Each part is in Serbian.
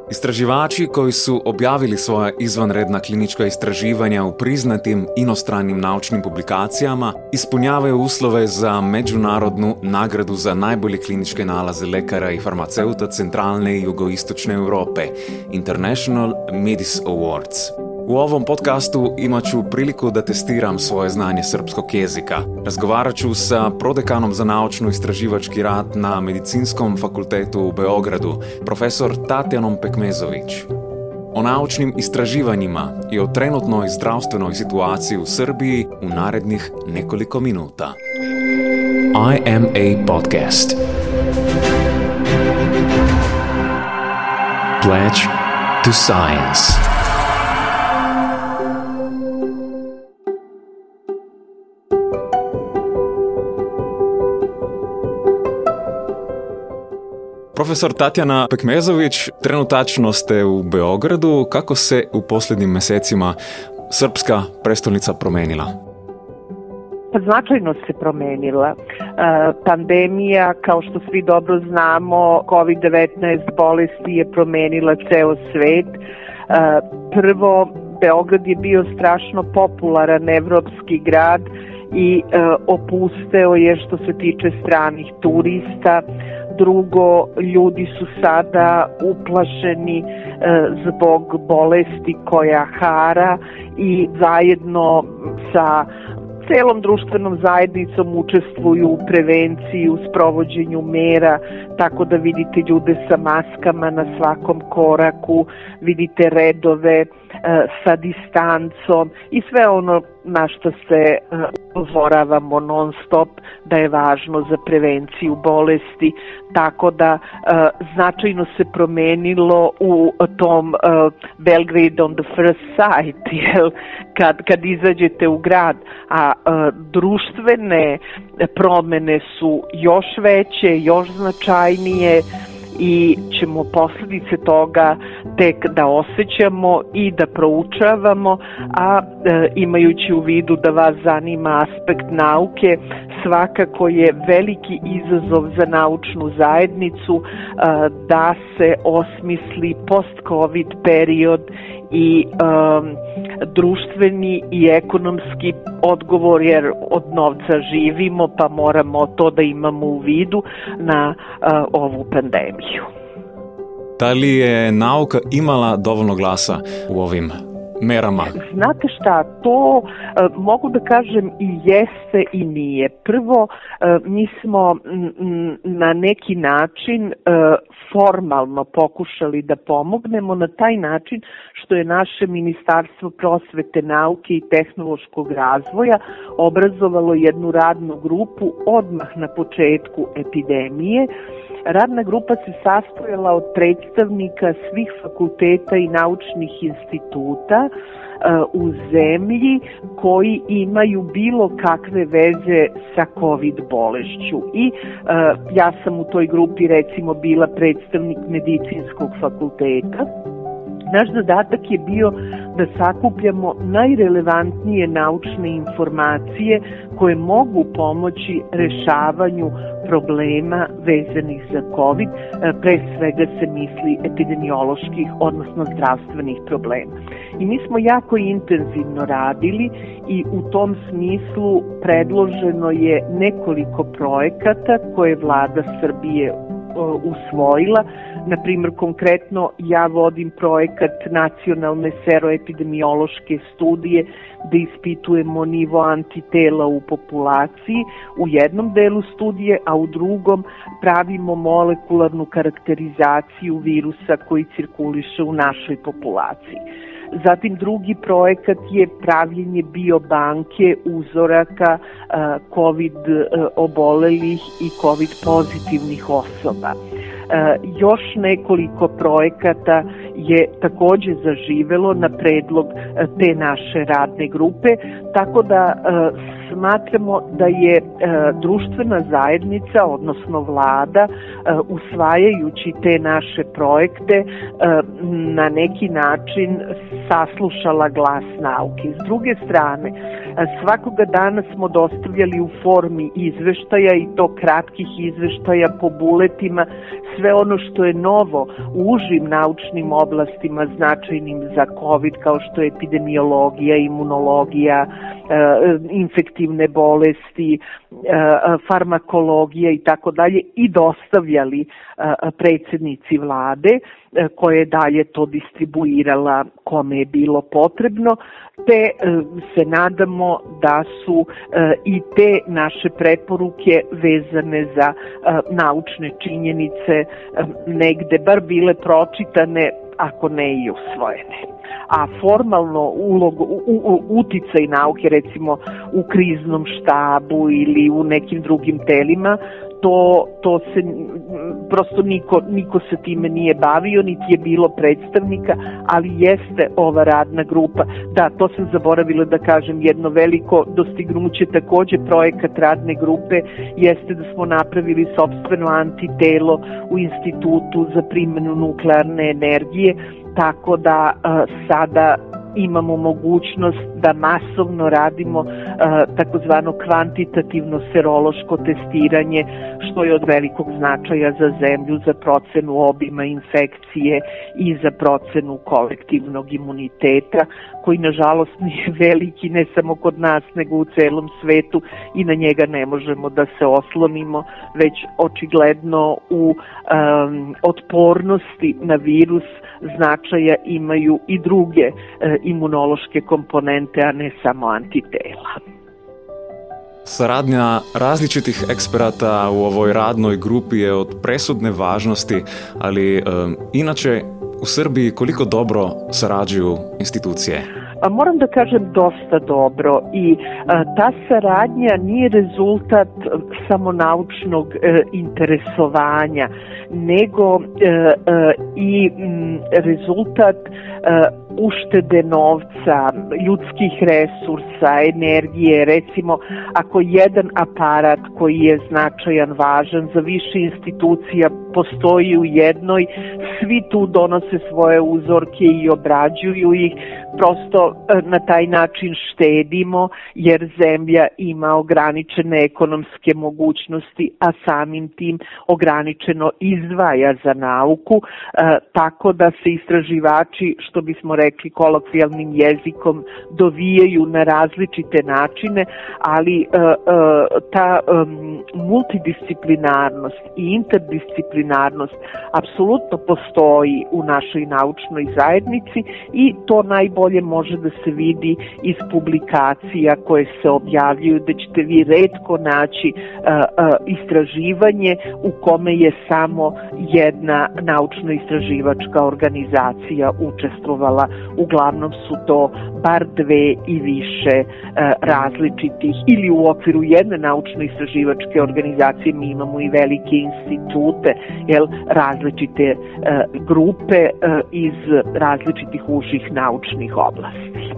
Istraživači koji su objavili svoja izvanredna klinička istraživanja u priznatim inostranim naučnim publikacijama ispunjavaju uslove za međunarodnu nagradu za najbolje kliničke nalaze lekara i farmaceuta centralne i jugoistočne Europe, International MEDIS Awards. U ovom podcastu imat ću priliku da testiram svoje znanje srpskog jezika. Razgovarat ću sa prodekanom za naučno-istraživački rad na Medicinskom fakultetu u Beogradu, profesor Tatjanom Pekmezović. O naučnim istraživanjima i o trenutnoj zdravstvenoj situaciji u Srbiji u narednih nekoliko minuta. IMA Podcast. Pledge to Science. Profesor Tatjana Pekmezović, trenutačno ste u Beogradu. Kako se u posljednjim mjesecima srpska prestolnica promenila? Značajno se promenila. Pandemija, kao što svi dobro znamo, COVID-19 bolesti je promenila ceo svet. Prvo, Beograd je bio strašno popularan evropski grad i opusteo je što se tiče stranih turista. Drugo, ljudi su sada uplašeni zbog bolesti koja hara i zajedno sa celom društvenom zajednicom učestvuju u prevenciji, u sprovođenju mera, tako da vidite ljude sa maskama na svakom koraku, vidite redove sa distancom i sve ono na što se upozoravamo non stop da je važno za prevenciju bolesti, tako da značajno se promenilo u tom Belgrade on the first sight, kad izađete u grad, a društvene promene su još veće, još značajnije i ćemo posljedice toga tek da osjećamo i da proučavamo, a imajući u vidu da vas zanima aspekt nauke, svakako je veliki izazov za naučnu zajednicu da se osmisli post-covid period i društveni i ekonomski odgovor, jer od novca živimo pa moramo to da imamo u vidu na ovu pandemiju. Da li je nauka imala dovoljno glasa u ovim merama? Znate šta, to mogu da kažem i jeste i nije. Prvo, mi smo na neki način formalno pokušali da pomognemo na taj način što je naše Ministarstvo prosvete, nauke i tehnološkog razvoja obrazovalo jednu radnu grupu odmah na početku epidemije. Radna grupa se sastojala od predstavnika svih fakulteta i naučnih instituta u zemlji koji imaju bilo kakve veze sa COVID bolešću. I ja sam u toj grupi recimo bila predstavnik Medicinskog fakulteta. Naš zadatak je bio da sakupljamo najrelevantnije naučne informacije koje mogu pomoći rešavanju problema vezanih za COVID, pre svega se misli epidemioloških, odnosno zdravstvenih problema. I mi smo jako intenzivno radili i u tom smislu predloženo je nekoliko projekata koje vlada Srbije usvojila. Na primjer, konkretno ja vodim projekat nacionalne seroepidemiološke studije da ispitujemo nivo antitela u populaciji u jednom delu studije, a u drugom pravimo molekularnu karakterizaciju virusa koji cirkuliše u našoj populaciji. Zatim drugi projekat je pravljenje biobanke uzoraka COVID obolelih i COVID pozitivnih osoba. Još nekoliko projekata je također zaživelo na predlog te naše radne grupe, tako da smatramo da je društvena zajednica, odnosno vlada, usvajajući te naše projekte, na neki način saslušala glas nauke. S druge strane, Svakoga dana smo dostavljali u formi izveštaja i to kratkih izveštaja po buletima, sve ono što je novo u užim naučnim oblastima značajnim za COVID, kao što je epidemiologija, imunologija, infektivne bolesti, farmakologija i tako dalje, i dostavljali predsednici vlade, koja je dalje to distribuirala kome je bilo potrebno, te se nadamo da su i te naše preporuke vezane za naučne činjenice negde bar bile pročitane, ako ne i usvojene. A formalno uticaj nauke, recimo u kriznom štabu ili u nekim drugim telima, to se prosto niko se time nije bavio, niti je bilo predstavnika, ali jeste ova radna grupa. Da, to sam zaboravila da kažem, jedno veliko dostignuće takođe projekat radne grupe jeste da smo napravili sopstveno antitelo u Institutu za primjenu nuklearne energije, tako da sada imamo mogućnost da masovno radimo takozvano kvantitativno serološko testiranje, što je od velikog značaja za zemlju, za procenu obima infekcije i za procenu kolektivnog imuniteta, koji nažalost nije veliki ne samo kod nas nego u celom svetu i na njega ne možemo da se oslonimo, već očigledno u otpornosti na virus značaja imaju i druge imunološke komponente, a ne samo antitela. Saradnja različitih eksperata u ovoj radnoj grupi je od presudne važnosti, ali inače u Srbiji koliko dobro sarađuju institucije? Moram da kažem dosta dobro i ta saradnja nije rezultat samo naučnog interesovanja, nego i rezultat uštede novca, ljudskih resursa, energije. Recimo, ako jedan aparat koji je značajan, važan za više institucija postoji u jednoj, svi tu donose svoje uzorke i obrađuju ih. Prosto na taj način štedimo, jer zemlja ima ograničene ekonomske mogućnosti, a samim tim ograničeno izdvaja za nauku, tako da se istraživači, što bismo rekli kolokvijalnim jezikom, dovijaju na različite načine, ali ta multidisciplinarnost i interdisciplinarnost apsolutno postoji u našoj naučnoj zajednici i to najbolje može da se vidi iz publikacija koje se objavljuju, da ćete vi retko naći istraživanje u kome je samo jedna naučno-istraživačka organizacija učestvovala. Uglavnom su to bar dve i više različitih, ili u okviru jedne naučno-istraživačke organizacije mi imamo i velike institute, različite grupe iz različitih užih naučnih oblasti.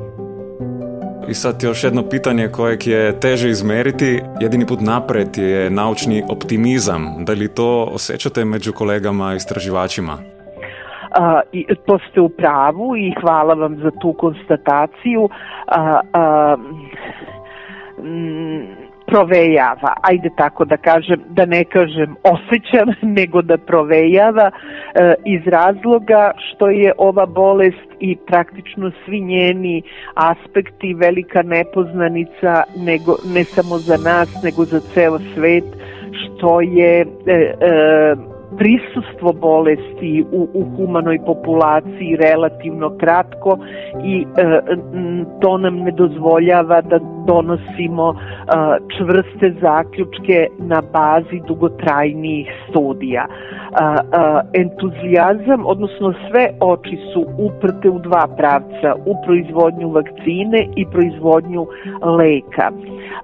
I sad još jedno pitanje kojeg je teže izmeriti. Jedini put napred je naučni optimizam. Da li to osjećate među kolegama istraživačima? To ste u pravu i hvala vam za tu konstataciju. Provejava, ajde tako da kažem, da ne kažem osjećam, nego da provejava iz razloga što je ova bolest i praktično svi njeni aspekti velika nepoznanica, ne samo za nas, nego za ceo svet, što je prisustvo bolesti u humanoj populaciji relativno kratko i to nam ne dozvoljava da donosimo čvrste zaključke na bazi dugotrajnijih studija. Entuzijazam, odnosno sve oči su uprte u dva pravca, u proizvodnju vakcine i proizvodnju leka.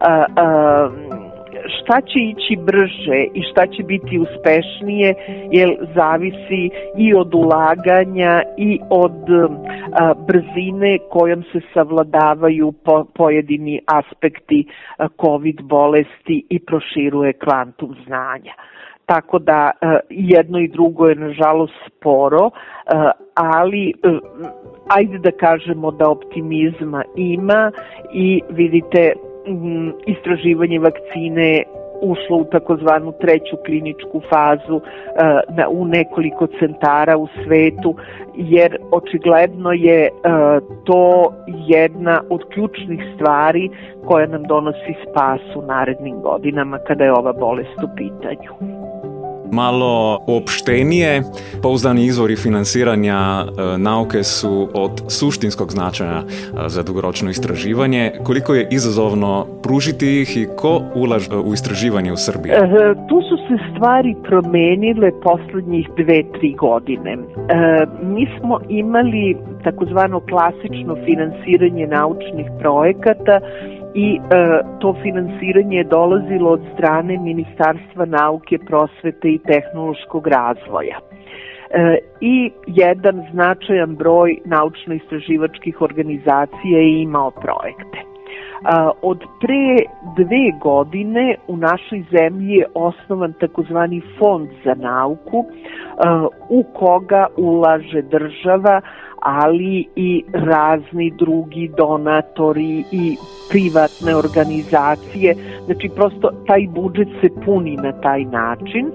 Šta će ići brže i šta će biti uspešnije, jer zavisi i od ulaganja i od brzine kojom se savladavaju pojedini aspekti COVID bolesti i proširuje kvantum znanja. tako da jedno i drugo je nažalost sporo, ali ajde da kažemo da optimizma ima i vidite, istraživanje vakcine ušlo u takozvanu treću kliničku fazu u nekoliko centara u svetu, jer očigledno je to jedna od ključnih stvari koja nam donosi spas u narednim godinama kada je ova bolest u pitanju. Malo opštenije, pouzdani izvori finansiranja nauke su od suštinskog značaja za dugoročno istraživanje. Koliko je izazovno pružiti ih i ko ulaže u istraživanje u Srbiji? Tu su se stvari promenile poslednjih 2-3 godine. Mi smo imali takozvano klasično finansiranje naučnih projekata i to finansiranje je dolazilo od strane Ministarstva nauke, prosvete i tehnološkog razvoja. I jedan značajan broj naučno-istraživačkih organizacija je imao projekte. Od pre 2 godine u našoj zemlji je osnovan takozvani fond za nauku u koga ulaže država, ali i razni drugi donatori i privatne organizacije. Znači, prosto taj budžet se puni na taj način.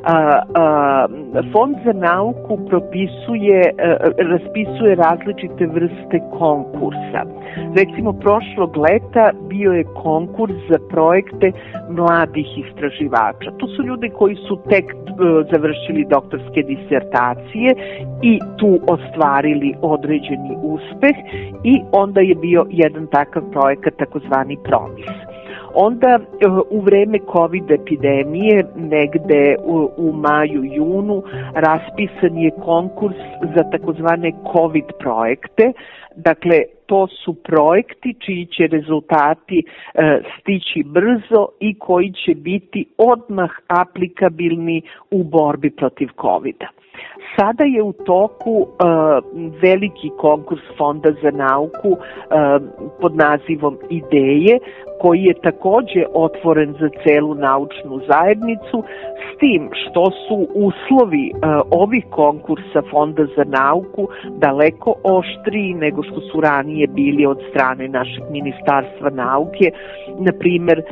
Fond za nauku raspisuje različite vrste konkursa. Recimo, prošlog leta bio je konkurs za projekte mladih istraživača. To su ljudi koji su tek završili doktorske disertacije i tu ostvarili određeni uspeh i onda je bio jedan takav projekat, takozvani Promis. Onda u vreme COVID epidemije, negde u maju, junu, raspisan je konkurs za takozvane COVID projekte. Dakle, to su projekti čiji će rezultati stići brzo i koji će biti odmah aplikabilni u borbi protiv COVID-a. Sada je u toku veliki konkurs Fonda za nauku pod nazivom Ideje, koji je takođe otvoren za celu naučnu zajednicu, s tim što su uslovi ovih konkursa Fonda za nauku daleko oštriji nego što su ranije bili od strane našeg Ministarstva nauke. Na primer,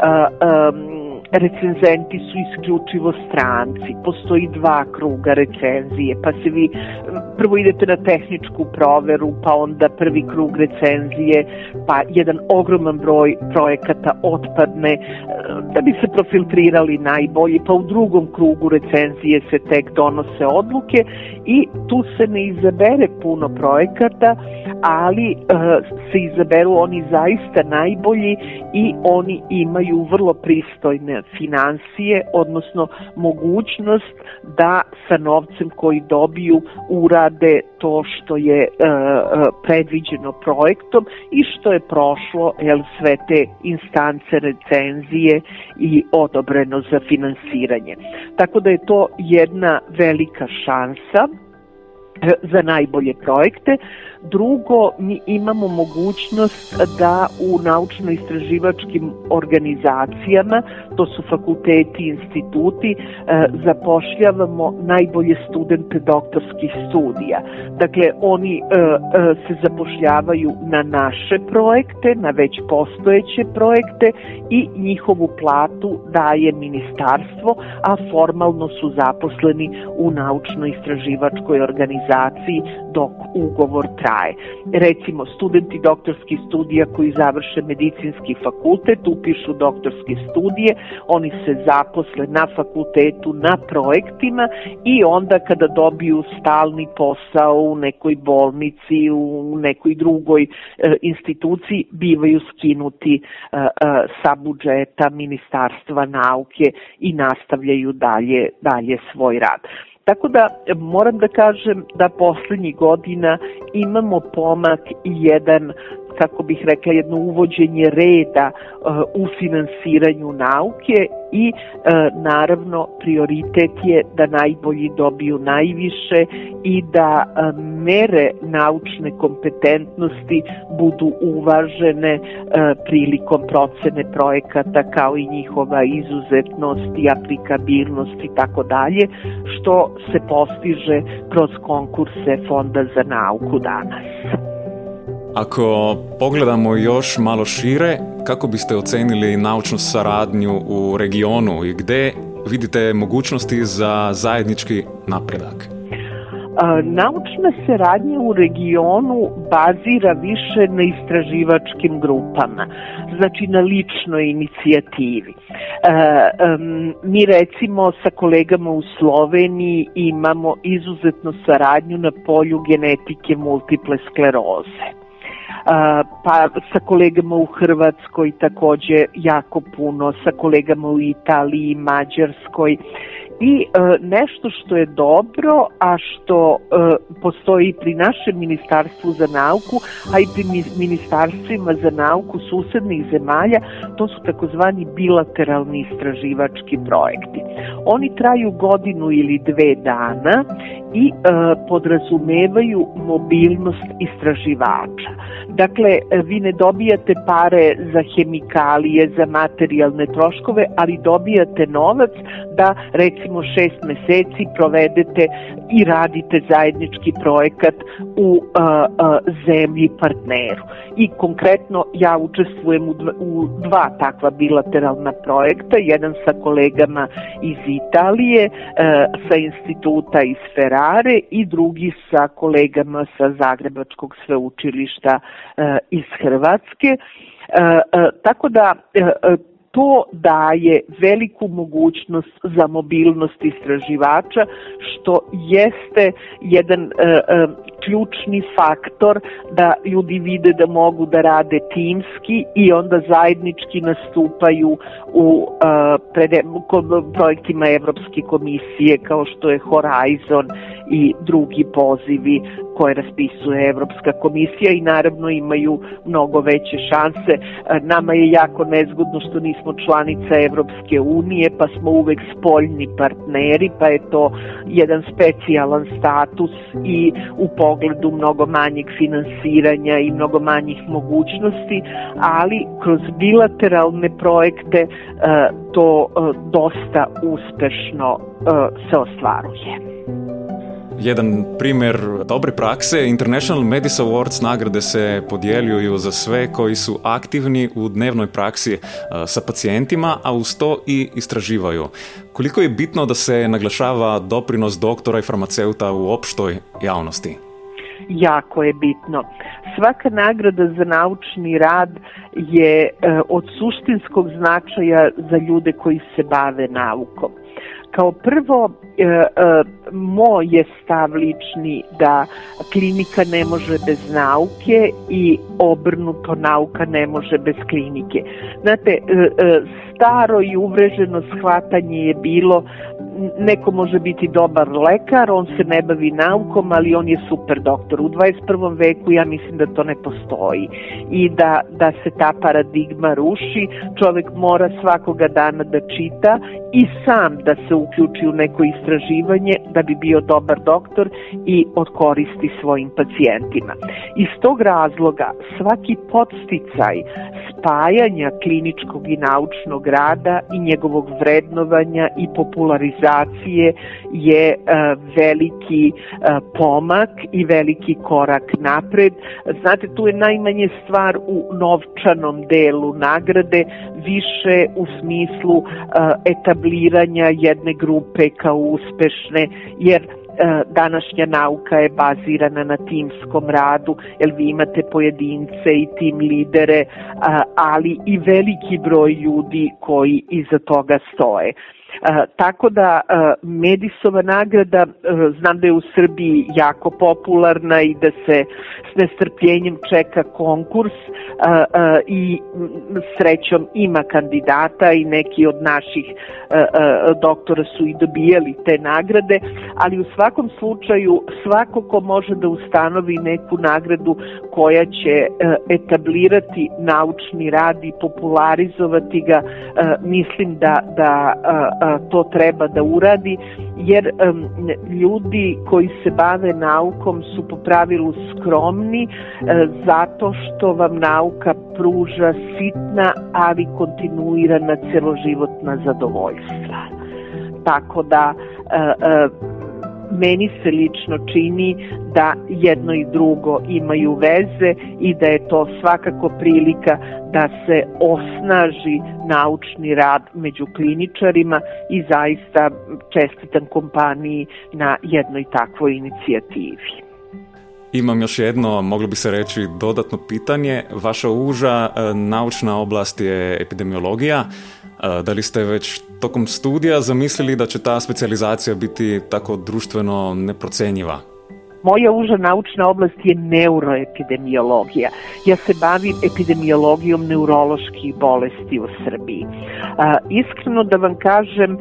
recenzenti su isključivo stranci, postoji 2 kruga recenzije, pa se vi prvo idete na tehničku proveru, pa onda prvi krug recenzije, pa jedan ogroman broj projekata otpadne da bi se profiltrirali najbolji, pa u drugom krugu recenzije se tek donose odluke i tu se ne izabere puno projekata, ali se izaberu oni zaista najbolji i oni imaju vrlo pristojne finansije, odnosno mogućnost da sa novcem koji dobiju urade to što je predviđeno projektom i što je prošlo sve te instance recenzije i odobreno za finansiranje. Tako da je to jedna velika šansa za najbolje projekte. Drugo, mi imamo mogućnost da u naučno-istraživačkim organizacijama, to su fakulteti i instituti, zapošljavamo najbolje studente doktorskih studija. Dakle, oni se zapošljavaju na naše projekte, na već postojeće projekte i njihovu platu daje ministarstvo, a formalno su zaposleni u naučno-istraživačkoj organizaciji dok ugovor traje. Recimo, studenti doktorskih studija koji završe medicinski fakultet, upišu doktorske studije, oni se zaposle na fakultetu, na projektima i onda kada dobiju stalni posao u nekoj bolnici, u nekoj drugoj instituciji, bivaju skinuti sa budžeta Ministarstva nauke i nastavljaju dalje svoj rad. Tako da moram da kažem da poslednjih godina imamo pomak i jedan kako bih rekla, jedno uvođenje reda u finansiranju nauke i naravno prioritet je da najbolji dobiju najviše i da mere naučne kompetentnosti budu uvažene prilikom procene projekata, kao i njihova izuzetnost i aplikabilnost i tako dalje, što se postiže kroz konkurse Fonda za nauku danas. Ako pogledamo još malo šire, kako biste ocenili naučnu saradnju u regionu i gdje vidite mogućnosti za zajednički napredak? Naučna saradnja u regionu bazira više na istraživačkim grupama, znači na ličnoj inicijativi. Mi recimo sa kolegama u Sloveniji imamo izuzetnu saradnju na polju genetike multiple skleroze. Pa sa kolegama u Hrvatskoj također jako puno, sa kolegama u Italiji i Mađarskoj. I nešto što je dobro, a što postoji pri našem Ministarstvu za nauku, a i pri ministarstvima za nauku susednih zemalja, to su takozvani bilateralni istraživački projekti. Oni traju godinu ili 2 dana i podrazumevaju mobilnost istraživača. Dakle, vi ne dobijate pare za hemikalije, za materijalne troškove, ali dobijate novac da recimo 6 meseci provedete i radite zajednički projekat u zemlji partneru. I konkretno ja učestvujem u 2 takva bilateralna projekta, jedan sa kolegama iz Italije, sa instituta iz Ferrare i drugi sa kolegama sa Zagrebačkog sveučilišta iz Hrvatske. Tako da to daje veliku mogućnost za mobilnost istraživača, što jeste jedan ključni faktor da ljudi vide da mogu da rade timski i onda zajednički nastupaju u projektima Evropske komisije kao što je Horizon i drugi pozivi koje raspisuje Evropska komisija i naravno imaju mnogo veće šanse. Nama je jako nezgodno što nismo članica Evropske unije, pa smo uvek spoljni partneri, pa je to jedan specijalan status i u pogledu mnogo manjeg finansiranja i mnogo manjih mogućnosti, ali kroz bilateralne projekte to dosta uspešno se ostvaruje. Jedan primjer dobre prakse, International Medis Awards nagrade se podjeljuju za sve koji su aktivni u dnevnoj praksi sa pacijentima, a uz to i istraživaju. Koliko je bitno da se naglašava doprinos doktora i farmaceuta u opštoj javnosti? Jako je bitno. Svaka nagrada za naučni rad je od suštinskog značaja za ljude koji se bave naukom. Kao prvo, moj je stav lični da klinika ne može bez nauke i obrnuto nauka ne može bez klinike. Znate, staro i uvreženo shvatanje je bilo neko može biti dobar lekar, on se ne bavi naukom, ali on je super doktor. U 21. veku ja mislim da to ne postoji i da se ta paradigma ruši. Čovjek mora svakoga dana da čita i sam da se uključi u neko istraživanje da bi bio dobar doktor i od koristi svojim pacijentima. Iz tog razloga svaki podsticaj spajanja kliničkog i naučnog rada i njegovog vrednovanja i popularizacije je veliki pomak i veliki korak napred. Znate, tu je najmanje stvar u novčanom delu nagrade, više u smislu etabliranja jedne grupe kao uspešne, jer današnja nauka je bazirana na timskom radu, jer vi imate pojedince i tim lidere, ali i veliki broj ljudi koji iza toga stoje. Tako da Medisova nagrada, znam da je u Srbiji jako popularna i da se s nestrpljenjem čeka konkurs i srećom ima kandidata i neki od naših doktora su i dobijali te nagrade, ali u svakom slučaju svako ko može da ustanovi neku nagradu koja će etablirati naučni rad i popularizovati ga, mislim da to treba da uradi, jer ljudi koji se bave naukom su po pravilu skromni zato što vam nauka pruža sitna, ali kontinuirana celoživotna zadovoljstva. Tako da meni se lično čini da jedno i drugo imaju veze i da je to svakako prilika da se osnaži naučni rad među kliničarima i zaista čestitam kompaniji na jednoj takvoj inicijativi. Imam još jedno, moglo bi se reći, dodatno pitanje. Vaša uža naučna oblast je epidemiologija. Da li ste već tokom studija zamislili da će ta specijalizacija biti tako društveno neprocenjiva? Moja uža naučna oblast je neuroepidemiologija. Ja se bavim epidemiologijom neuroloških bolesti u Srbiji. Iskreno da vam kažem,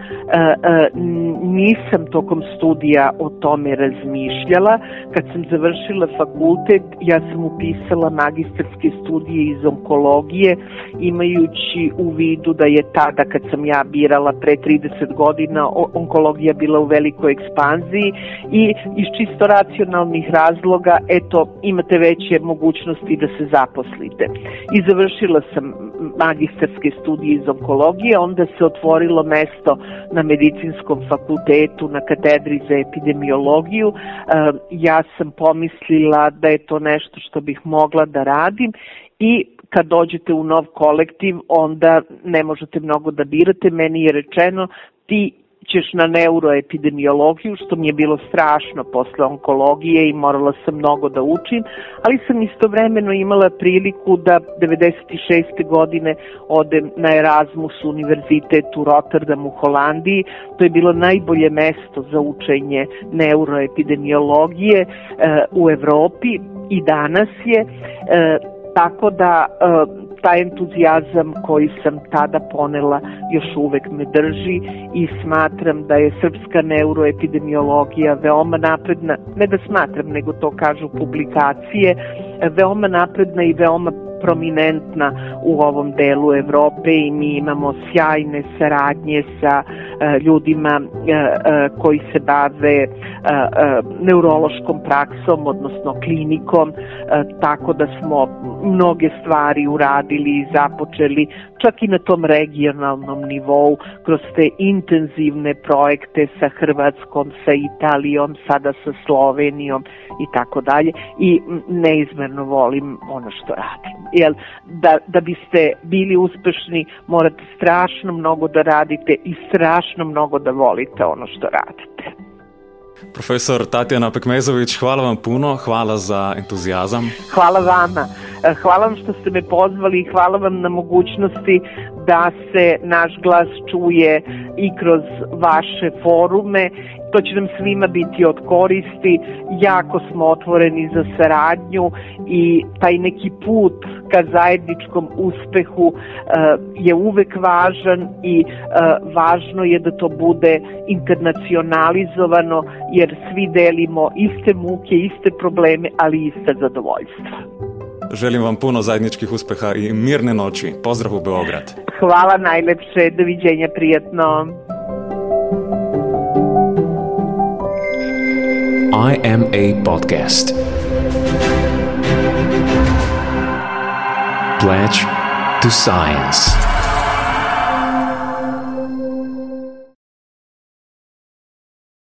nisam tokom studija o tome razmišljala. Kad sam završila fakultet, ja sam upisala magistarske studije iz onkologije, imajući u vidu da je tada, kad sam ja birala pre 30 godina, onkologija bila u velikoj ekspanziji i iz čisto racionalnih razloga, imate veće mogućnosti da se zaposlite. I završila sam magistarske studije iz onkologije, onda se otvorilo mesto na medicinskom fakultetu, na katedri za epidemiologiju. Ja sam pomislila da je to nešto što bih mogla da radim i kad dođete u nov kolektiv, onda ne možete mnogo da birate. Meni je rečeno, ti ćeš na neuroepidemiologiju, što mi je bilo strašno posle onkologije i morala sam mnogo da učim, ali sam istovremeno imala priliku da 96. godine odem na Erasmus univerzitet u Rotterdamu, Holandiji. To je bilo najbolje mesto za učenje neuroepidemiologije u Evropi i danas je, tako da taj entuzijazam koji sam tada ponela još uvek me drži i smatram da je srpska neuroepidemiologija veoma napredna, ne da smatram, nego to kažu publikacije, veoma napredna i veoma prominentna u ovom delu Evrope i mi imamo sjajne saradnje sa ljudima koji se bave neurološkom praksom, odnosno klinikom, tako da smo mnoge stvari uradili i započeli čak i na tom regionalnom nivou kroz te intenzivne projekte sa Hrvatskom, sa Italijom, sada sa Slovenijom i tako dalje i neizmerno volim ono što radim. Jer da biste bili uspešni morate strašno mnogo da radite i strašno mnogo da volite ono što radite. Profesor Tatjana Pekmezović, hvala vam puno, hvala za entuzijazam. Hvala vama. Hvala vam što ste me pozvali i hvala vam na mogućnosti da se naš glas čuje i kroz vaše forume. To će nam svima biti od koristi. Jako smo otvoreni za saradnju i taj neki put ka zajedničkom uspehu je uvek važan i važno je da to bude internacionalizovano jer svi delimo iste muke, iste probleme, ali ista zadovoljstva. Želim vam puno zajedničkih uspeha i mirne noći. Pozdrav u Beograd. Hvala najlepše, doviđenja, prijatno. IMA Podcast. Pledge to Science.